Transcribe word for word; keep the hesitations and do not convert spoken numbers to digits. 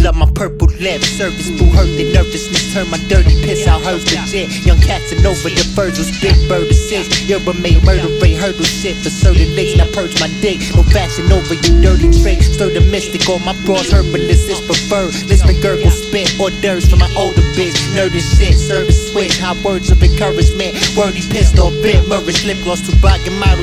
love my purple lips. Service boo hurt the nervousness, turn my dirty piss out, hers legit. Young cats and over the Virgils, big bird assist. Yerba made murder rate, hurdle shit for certain licks. Now purge my dick, no fashion over your dirty trick. Stir the mystic on my bras, herbalist is preferred. Lisbon gurgle spit, hors d'oeuvres for my older bitch. Nerdy shit, service switch, high words of encouragement. Wordy pistol bit, Murray lip gloss, Toboggan model